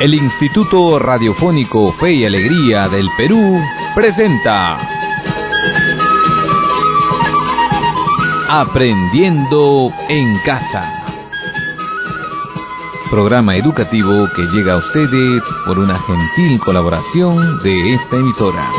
El Instituto Radiofónico Fe y Alegría del Perú presenta Aprendiendo en Casa. Programa educativo que llega a ustedes por una gentil colaboración de esta emisora.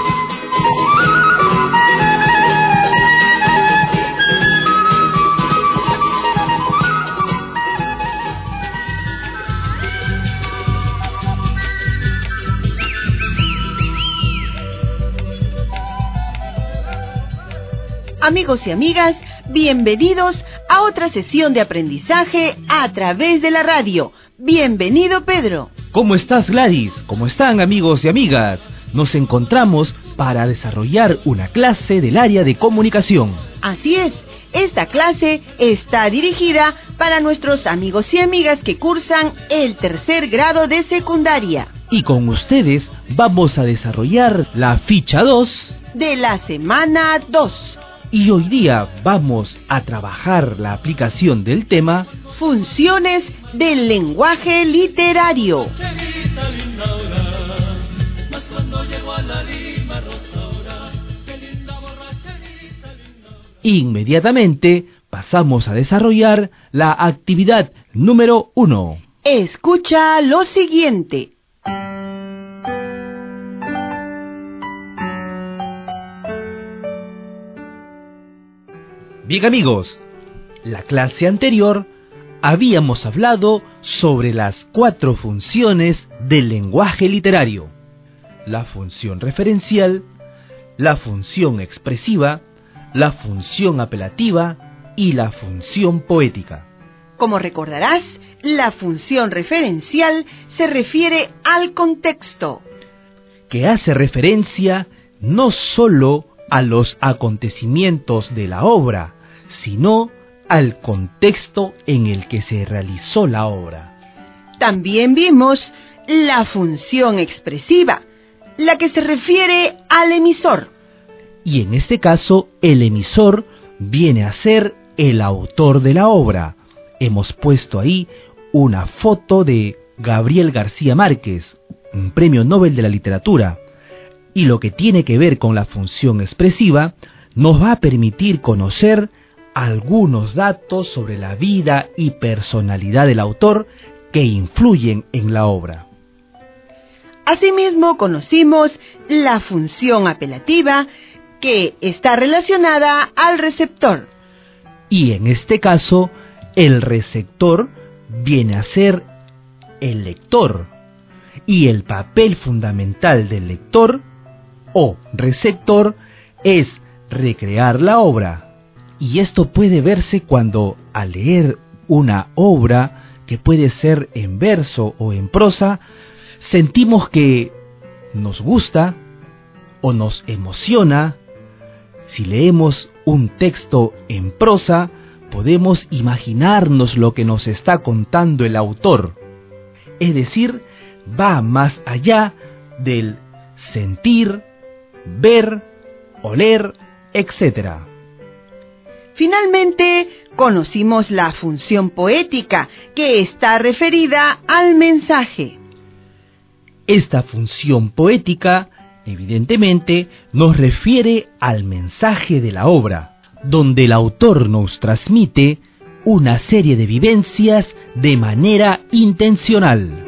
Amigos y amigas, bienvenidos a otra sesión de aprendizaje a través de la radio. Bienvenido, Pedro. ¿Cómo estás, Gladys? ¿Cómo están, amigos y amigas? Nos encontramos para desarrollar una clase del área de comunicación. Así es, esta clase está dirigida para nuestros amigos y amigas que cursan el tercer grado de secundaria. Y con ustedes vamos a desarrollar la ficha 2 de la semana 2. Y hoy día vamos a trabajar la aplicación del tema Funciones del lenguaje literario. Inmediatamente pasamos a desarrollar la actividad número 1. Escucha lo siguiente. Bien, amigos, la clase anterior habíamos hablado sobre las 4 funciones del lenguaje literario: la función referencial, la función expresiva, la función apelativa y la función poética. Como recordarás, la función referencial se refiere al contexto, que hace referencia no solo a los acontecimientos de la obra, sino al contexto en el que se realizó la obra. También vimos la función expresiva, la que se refiere al emisor. Y en este caso, el emisor viene a ser el autor de la obra. Hemos puesto ahí una foto de Gabriel García Márquez, un premio Nobel de la literatura. Y lo que tiene que ver con la función expresiva nos va a permitir conocer algunos datos sobre la vida y personalidad del autor que influyen en la obra. Asimismo, conocimos la función apelativa, que está relacionada al receptor. Y en este caso, el receptor viene a ser el lector. Y el papel fundamental del lector o receptor es recrear la obra. Y esto puede verse cuando, al leer una obra, que puede ser en verso o en prosa, sentimos que nos gusta o nos emociona. Si leemos un texto en prosa, podemos imaginarnos lo que nos está contando el autor. Es decir, va más allá del sentir, ver, oler, etc. Finalmente, conocimos la función poética, que está referida al mensaje. Esta función poética, evidentemente, nos refiere al mensaje de la obra, donde el autor nos transmite una serie de vivencias de manera intencional.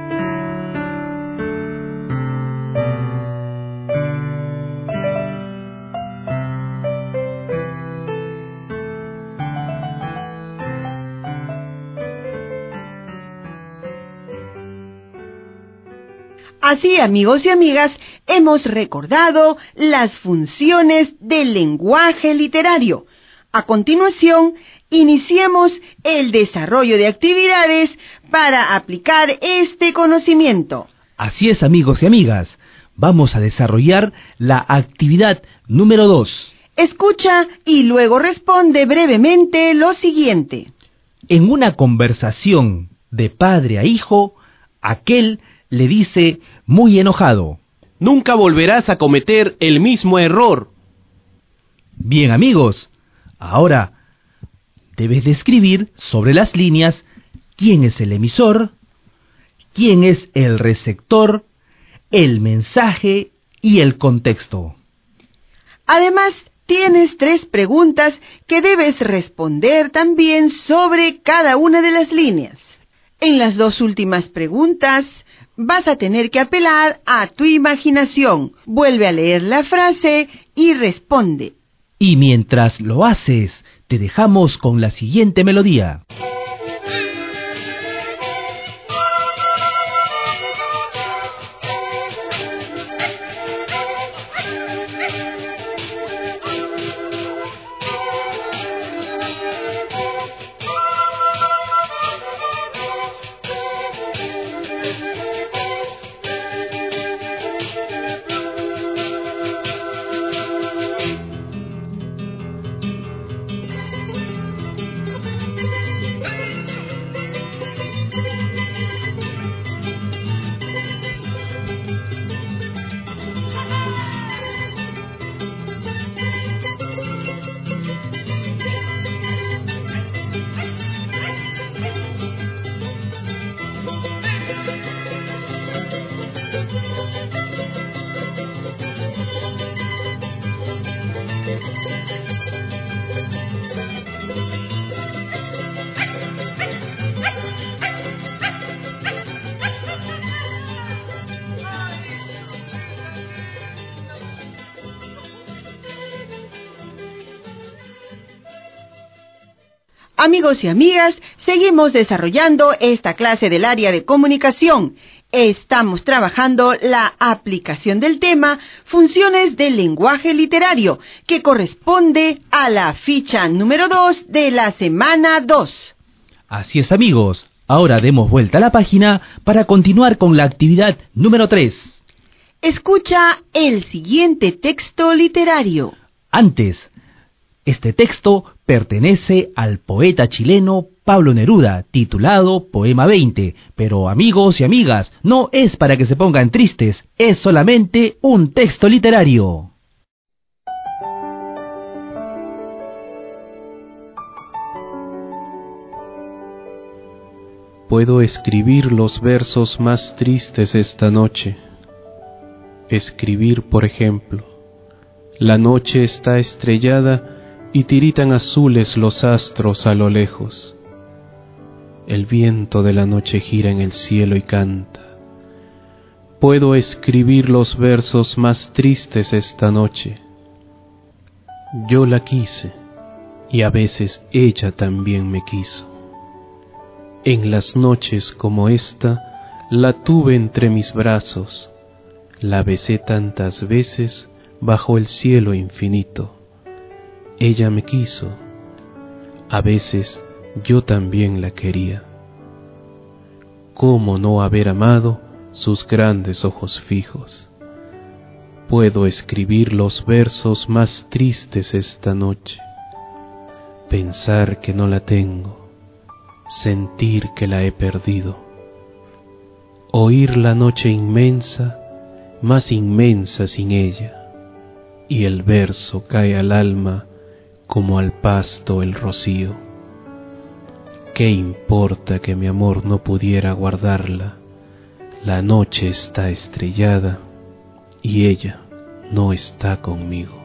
Así, amigos y amigas, hemos recordado las funciones del lenguaje literario. A continuación, iniciemos el desarrollo de actividades para aplicar este conocimiento. Así es, amigos y amigas. Vamos a desarrollar la actividad número 2. Escucha y luego responde brevemente lo siguiente. En una conversación de padre a hijo, aquel le dice muy enojado: nunca volverás a cometer el mismo error. Bien, amigos, ahora debes describir sobre las líneas quién es el emisor, quién es el receptor, el mensaje y el contexto. Además, tienes 3 preguntas que debes responder también sobre cada una de las líneas. En las 2 últimas preguntas, vas a tener que apelar a tu imaginación. Vuelve a leer la frase y responde. Y mientras lo haces, te dejamos con la siguiente melodía. Amigos y amigas, seguimos desarrollando esta clase del área de comunicación. Estamos trabajando la aplicación del tema Funciones del lenguaje literario, que corresponde a la ficha número 2 de la semana 2. Así es, amigos. Ahora demos vuelta a la página para continuar con la actividad número 3. Escucha el siguiente texto literario. Antes, este texto pertenece al poeta chileno Pablo Neruda, titulado Poema 20. Pero amigos y amigas, no es para que se pongan tristes, es solamente un texto literario. Puedo escribir los versos más tristes esta noche. Escribir, por ejemplo, la noche está estrellada y tiritan azules los astros a lo lejos. El viento de la noche gira en el cielo y canta. Puedo escribir los versos más tristes esta noche. Yo la quise y a veces ella también me quiso. En las noches como esta la tuve entre mis brazos, la besé tantas veces bajo el cielo infinito. Ella me quiso, a veces yo también la quería. ¿Cómo no haber amado sus grandes ojos fijos? Puedo escribir los versos más tristes esta noche. Pensar que no la tengo, sentir que la he perdido. Oír la noche inmensa, más inmensa sin ella, y el verso cae al alma como al pasto el rocío. ¿Qué importa que mi amor no pudiera guardarla? La noche está estrellada y ella no está conmigo.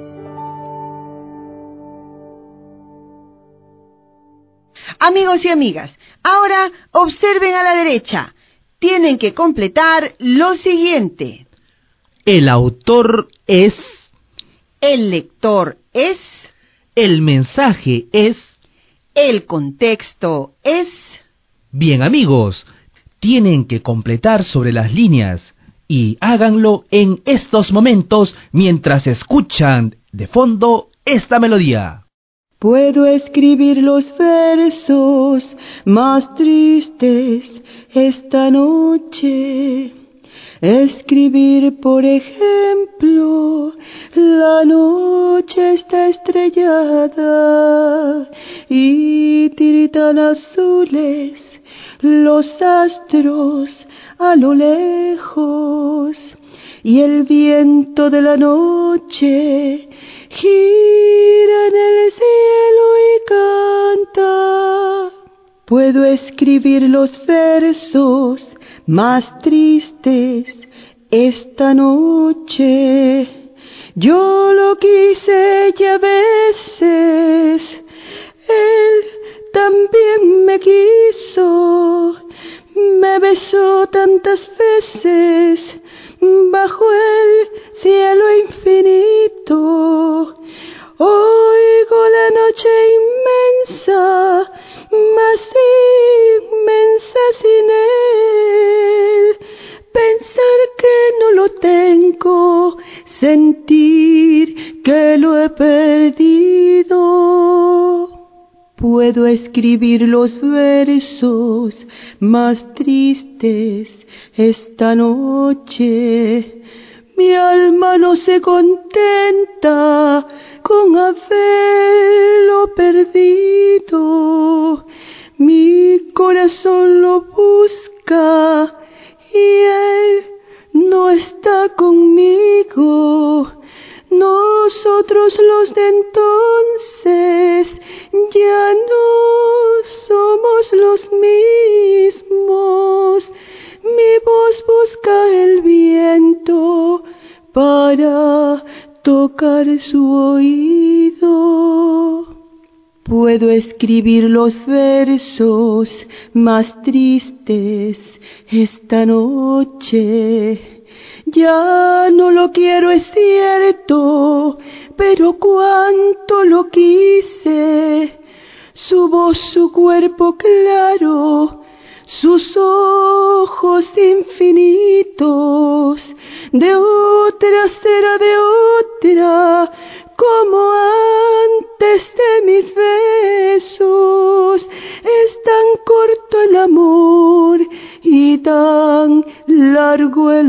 Amigos y amigas, ahora observen a la derecha. Tienen que completar lo siguiente. El autor es, El lector es, el mensaje es. el contexto es. Bien, amigos, tienen que completar sobre las líneas y háganlo en estos momentos mientras escuchan de fondo esta melodía. Puedo escribir los versos más tristes esta noche. Escribir, por ejemplo, la noche está estrellada y tiritan azules los astros a lo lejos, y el viento de la noche gira en el cielo y canta. Puedo escribir los versos más tristes esta noche. Yo lo quise ya veces, él también me quiso, me besó tantas veces bajo el cielo infinito. Oigo la noche inmensa, más inmensa sin él. Pensar que no lo tengo, sentir que lo he perdido. Puedo escribir los versos más tristes esta noche. Mi alma no se contenta con haberlo perdido. Mi corazón lo busca y él no está conmigo. Nosotros los de entonces ya no somos los mismos. Mi voz busca el viento para tocar su oído. Puedo escribir los versos más tristes esta noche. Ya no lo quiero, es cierto, pero cuánto lo quise. Su voz, su cuerpo claro, sus ojos infinitos, de otra será de otra, como antes de mis besos. Es tan corto el amor y tan largo el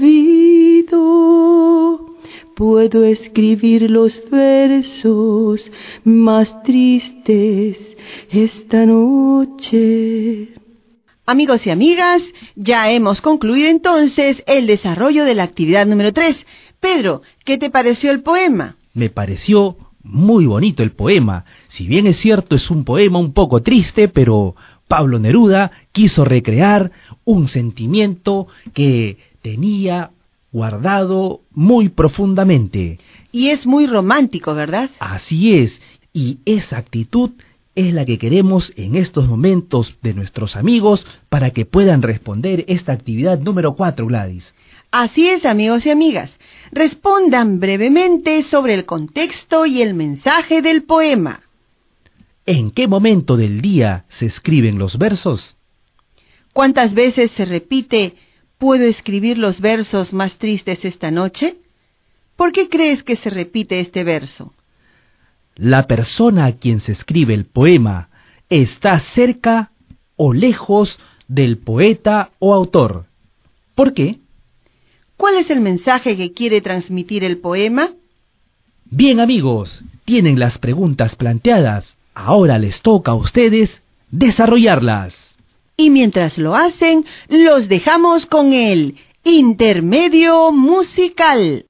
olvido. Puedo escribir los versos más tristes esta noche. Amigos y amigas, ya hemos concluido entonces el desarrollo de la actividad número 3. Pedro, ¿qué te pareció el poema? Me pareció muy bonito el poema. Si bien es cierto, es un poema un poco triste, pero Pablo Neruda quiso recrear un sentimiento que tenía guardado muy profundamente. Y es muy romántico, ¿verdad? Así es, y esa actitud es la que queremos en estos momentos de nuestros amigos para que puedan responder esta actividad número 4, Gladys. Así es, amigos y amigas. Respondan brevemente sobre el contexto y el mensaje del poema. ¿En qué momento del día se escriben los versos? ¿Cuántas veces se repite, puedo escribir los versos más tristes esta noche? ¿Por qué crees que se repite este verso? ¿La persona a quien se escribe el poema está cerca o lejos del poeta o autor? ¿Por qué? ¿Cuál es el mensaje que quiere transmitir el poema? Bien, amigos, tienen las preguntas planteadas. Ahora les toca a ustedes desarrollarlas. Y mientras lo hacen, los dejamos con el intermedio musical.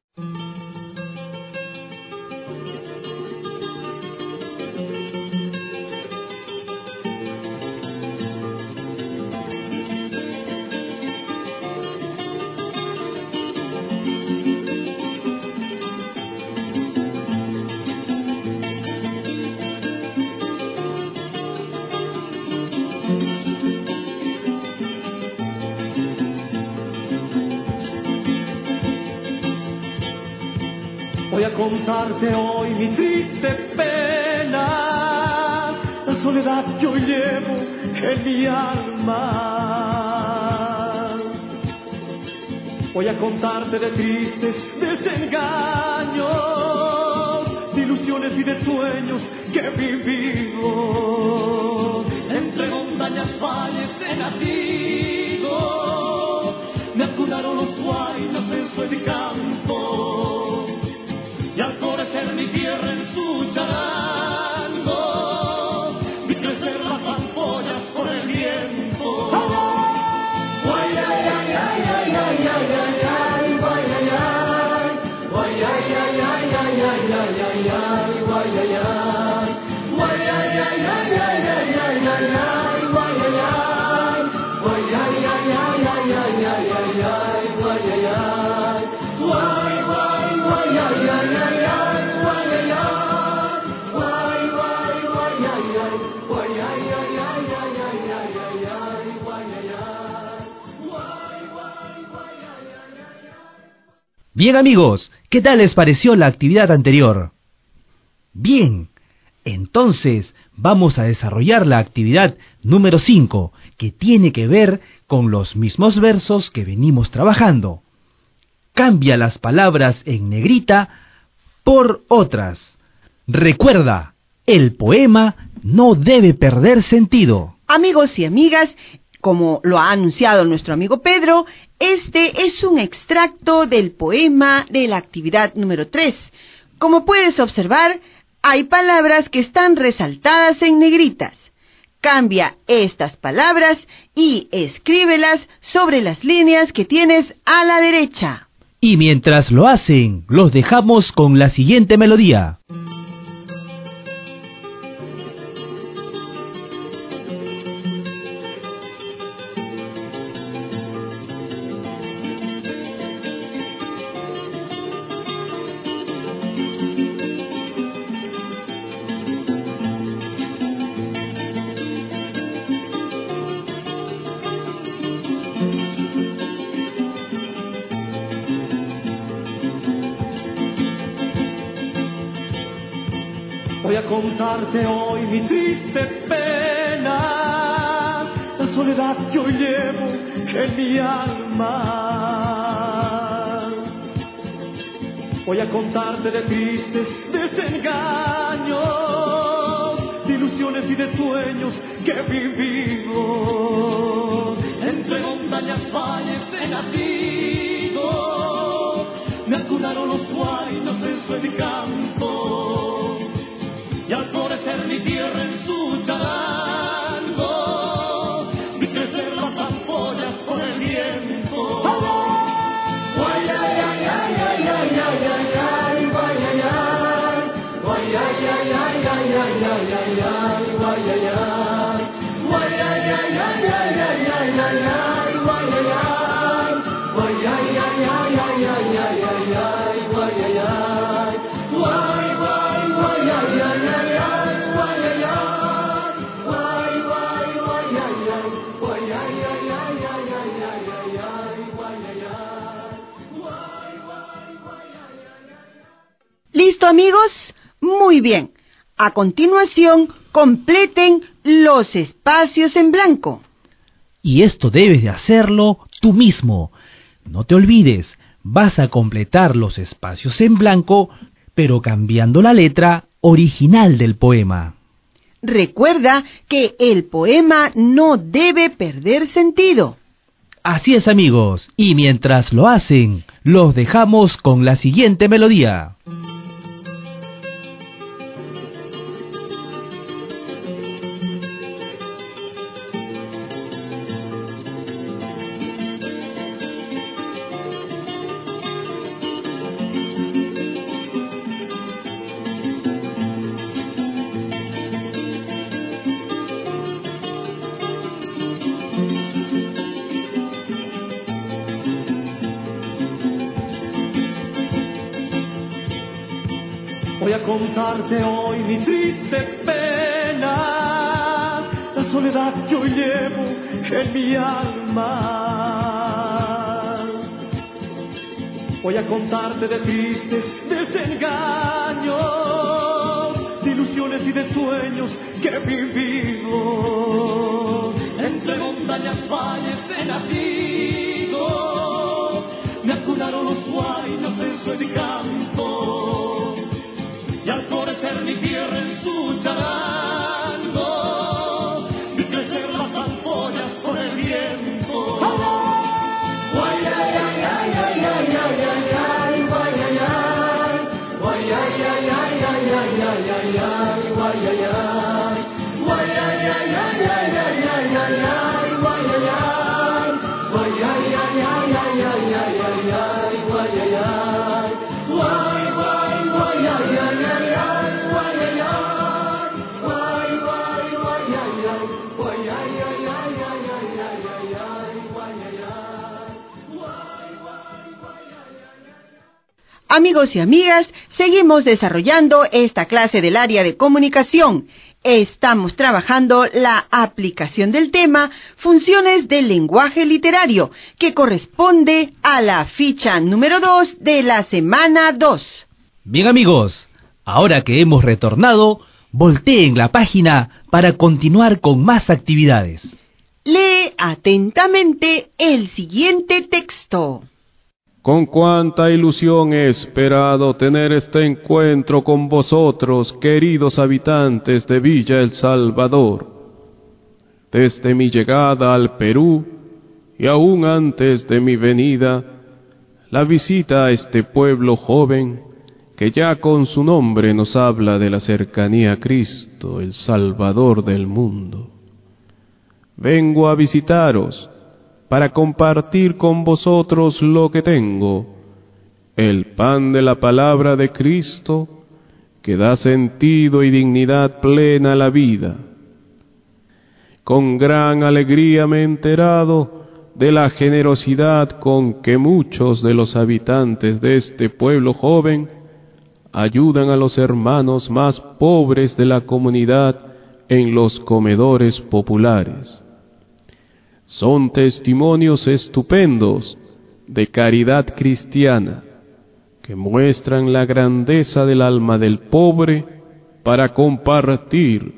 Voy a contarte hoy mi triste pena, la soledad que hoy llevo en mi alma. Voy a contarte de tristes desengaños, de ilusiones y de sueños que he vivido. Entre montañas, valles he nacido, me acunaron los huaynos en su campo. Y al florecer mi tierra en su charango, vi crecer las ampollas por el viento. Guay, ay, ay, ay, ay, ay, ay, ay, ay, guay, ay, ay, guay, ay, ay, ay, ay, ay, ay, ay, guay, ay, ay, guay, ay, ay, ay, ay, ay, ay, ay, Bien amigos, ¿qué tal les pareció la actividad anterior? Bien, entonces vamos a desarrollar la actividad número 5, que tiene que ver con los mismos versos que venimos trabajando. Cambia las palabras en negrita por otras. Recuerda, el poema no debe perder sentido. Amigos y amigas, como lo ha anunciado nuestro amigo Pedro, este es un extracto del poema de la actividad número 3. Como puedes observar, hay palabras que están resaltadas en negritas. Cambia estas palabras y escríbelas sobre las líneas que tienes a la derecha. Y mientras lo hacen, los dejamos con la siguiente melodía. Voy a contarte hoy mi triste pena, la soledad que hoy llevo en mi alma. Voy a contarte de tristes desengaños, de ilusiones y de sueños que vivimos. Entre montañas, valles he nacido, me acunaron los guainos en su encanto. Y al florecer mi tierra en su charango, vi crecer las ampollas con el viento. Guay, ay, ay, ay, ay, ay, ay, ay, ay, guay, ay, ay, guay, ay, ay, ay, ay, ay, ay, ay, ay, guay, ay, ay, guay, ay, ay, ay, ay, ay, ay, ay, ay, guay, ay, ay, guay, ay, ay, ay, ay, ay, ay, ay, ay, guay, ay, ay, guay, guay, guay, ay, ay, ay, ay. ¿Listo, amigos? Muy bien. A continuación, completen los espacios en blanco. Y esto debes de hacerlo tú mismo. No te olvides, vas a completar los espacios en blanco, pero cambiando la letra original del poema. Recuerda que el poema no debe perder sentido. Así es, amigos, y mientras lo hacen, los dejamos con la siguiente melodía. Voy a contarte hoy mi triste pena, la soledad que hoy llevo en mi alma. Voy a contarte de tristes desengaños, de ilusiones y de sueños que he vivido. Entre montañas, valles he nacido, me acunaron los guainos en su encanto. Y al florecer mi tierra en su charango, vi crecer las ampollas con el viento. Guay, ay, ay, ay, ay, ay, ay, ay, ay, guay, ay, ay, guay, ay, ay, ay, ay, ay, ay, ay, ay, guay, ay, ay, guay, ay, ay, ay, ay, ay, ay, ay, ay, guay, ay, ay, guay, ay, ay, ay, ay, ay, ay, ay, ay, guay, ay, ay, guay, guay, guay, ay, ay, ay, ay. Amigos y amigas, seguimos desarrollando esta clase del área de comunicación. Estamos trabajando la aplicación del tema Funciones del lenguaje literario, que corresponde a la ficha número 2 de la semana 2. Bien amigos, ahora que hemos retornado, volteen la página para continuar con más actividades. Lee atentamente el siguiente texto. Con cuánta ilusión he esperado tener este encuentro con vosotros, queridos habitantes de Villa El Salvador. Desde mi llegada al Perú, y aún antes de mi venida, la visita a este pueblo joven, que ya con su nombre nos habla de la cercanía a Cristo, el Salvador del mundo. Vengo a visitaros, para compartir con vosotros lo que tengo, el pan de la palabra de Cristo, que da sentido y dignidad plena a la vida. Con gran alegría me he enterado de la generosidad con que muchos de los habitantes de este pueblo joven ayudan a los hermanos más pobres de la comunidad en los comedores populares. Son testimonios estupendos de caridad cristiana que muestran la grandeza del alma del pobre para compartir.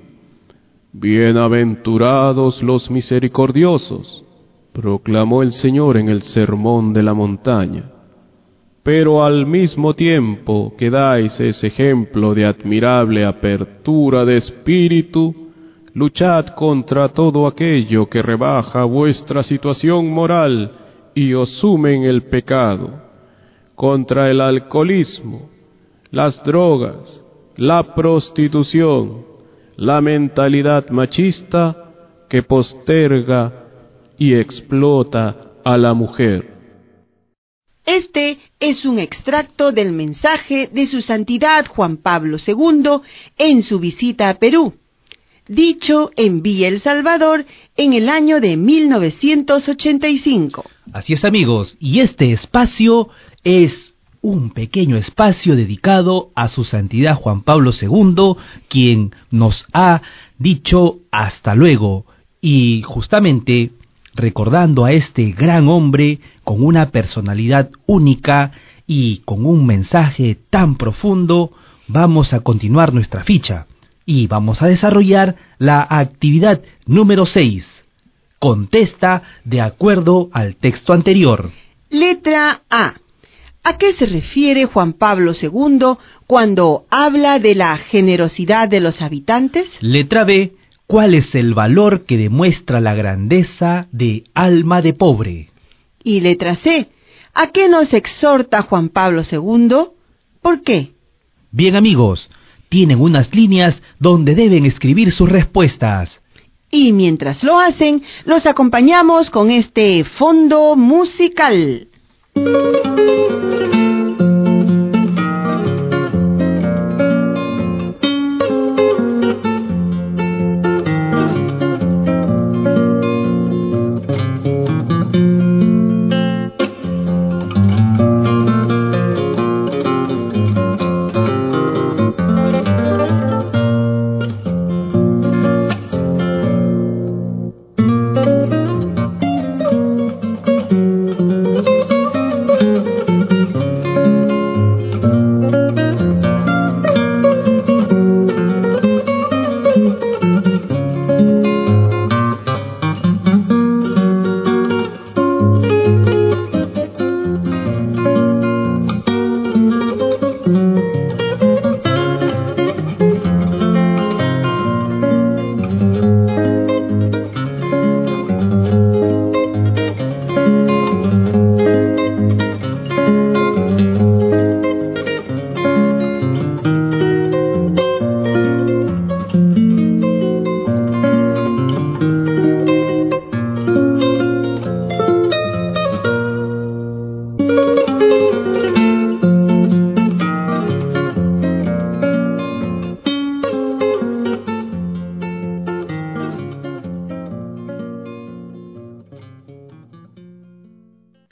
Bienaventurados los misericordiosos, proclamó el Señor en el Sermón de la Montaña. Pero al mismo tiempo que dais ese ejemplo de admirable apertura de espíritu, luchad contra todo aquello que rebaja vuestra situación moral y os sume en el pecado, contra el alcoholismo, las drogas, la prostitución, la mentalidad machista que posterga y explota a la mujer. Este es un extracto del mensaje de Su Santidad Juan Pablo II en su visita a Perú, dicho en Villa El Salvador en el año de 1985. Así es amigos, y este espacio es un pequeño espacio dedicado a Su Santidad Juan Pablo II, quien nos ha dicho hasta luego, y justamente recordando a este gran hombre con una personalidad única y con un mensaje tan profundo, vamos a continuar nuestra ficha y vamos a desarrollar la actividad número 6. Contesta de acuerdo al texto anterior. Letra A. ¿A qué se refiere Juan Pablo II cuando habla de la generosidad de los habitantes? Letra B. ¿Cuál es el valor que demuestra la grandeza de alma de pobre? Y letra C. ¿A qué nos exhorta Juan Pablo II? ¿Por qué? Bien amigos, tienen unas líneas donde deben escribir sus respuestas. Y mientras lo hacen, los acompañamos con este fondo musical.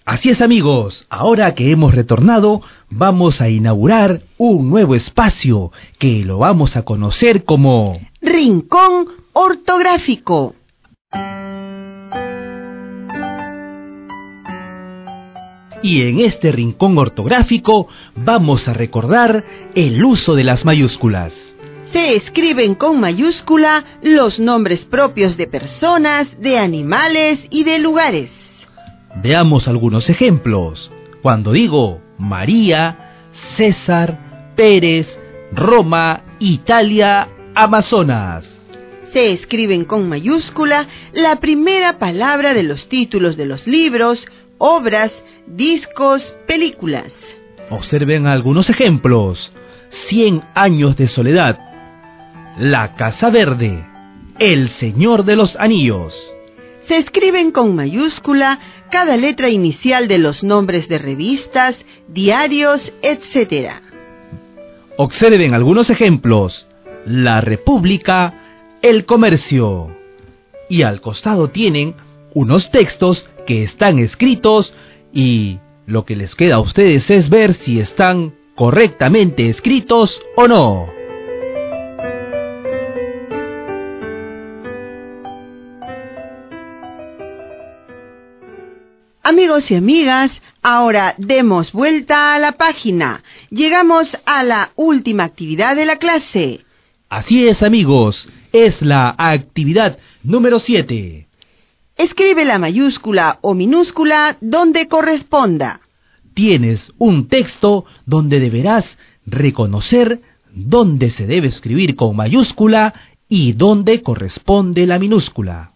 Así es, amigos, ahora que hemos retornado, vamos a inaugurar un nuevo espacio que lo vamos a conocer como Rincón Ortográfico. Y en este rincón ortográfico vamos a recordar el uso de las mayúsculas. Se escriben con mayúscula los nombres propios de personas, de animales y de lugares. Veamos algunos ejemplos. Cuando digo María, César, Pérez, Roma, Italia, Amazonas. Se escriben con mayúscula la primera palabra de los títulos de los libros, obras, discos, películas. Observen algunos ejemplos. 100 años de soledad, La Casa Verde, El Señor de los Anillos. Se escriben con mayúscula cada letra inicial de los nombres de revistas, diarios, etc. Observen algunos ejemplos. La República, El Comercio. Y al costado tienen unos textos que están escritos y lo que les queda a ustedes es ver si están correctamente escritos o no. Amigos y amigas, ahora demos vuelta a la página. Llegamos a la última actividad de la clase. Así es, amigos, es la actividad número 7. Escribe la mayúscula o minúscula donde corresponda. Tienes un texto donde deberás reconocer dónde se debe escribir con mayúscula y dónde corresponde la minúscula.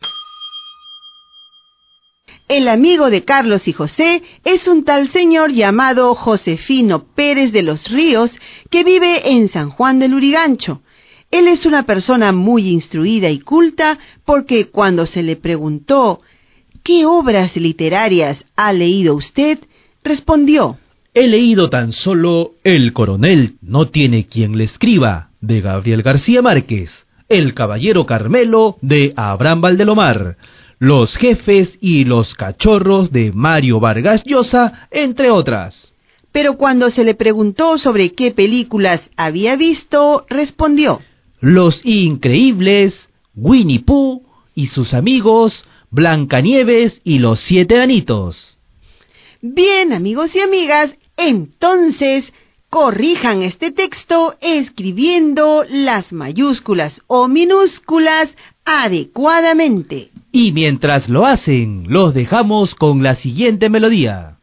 El amigo de Carlos y José es un tal señor llamado Josefino Pérez de los Ríos que vive en San Juan del Lurigancho. Él es una persona muy instruida y culta porque cuando se le preguntó ¿qué obras literarias ha leído usted?, respondió: He leído tan solo El Coronel no tiene quien le escriba, de Gabriel García Márquez, El Caballero Carmelo, de Abraham Valdelomar, Los Jefes y los Cachorros, de Mario Vargas Llosa, entre otras. Pero cuando se le preguntó sobre qué películas había visto, respondió: Los Increíbles, Winnie Pooh y sus amigos, Blancanieves y los 7 Anitos. Bien, amigos y amigas, entonces corrijan este texto escribiendo las mayúsculas o minúsculas adecuadamente. Y mientras lo hacen, los dejamos con la siguiente melodía.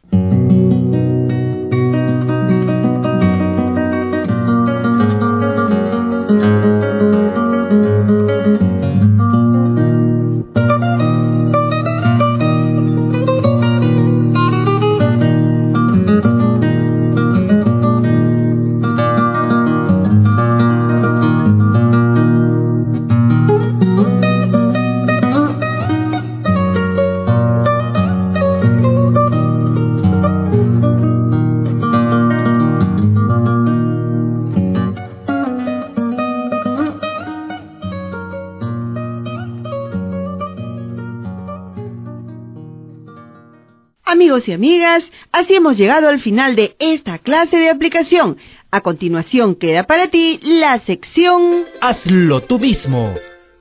Amigos y amigas, así hemos llegado al final de esta clase de aplicación. A continuación queda para ti la sección Hazlo tú mismo.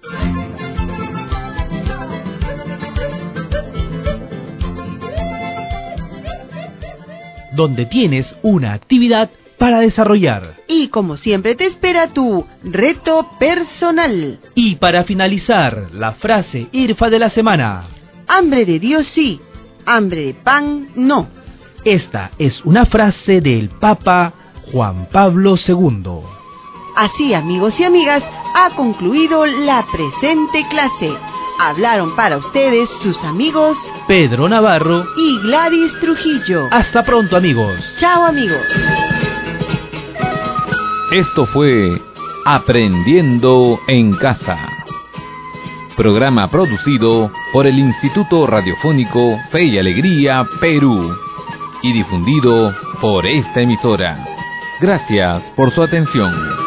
Donde tienes una actividad para desarrollar. Y como siempre te espera tu reto personal. Y para finalizar, la frase IRFA de la semana. Hambre de Dios sí, hambre de pan no. Esta es una frase del Papa Juan Pablo II. Así, amigos y amigas, ha concluido la presente clase. Hablaron para ustedes sus amigos Pedro Navarro y Gladys Trujillo. Hasta pronto, amigos. Chao, amigos. Esto fue Aprendiendo en Casa. Programa producido por el Instituto Radiofónico Fe y Alegría, Perú. Y difundido por esta emisora. Gracias por su atención.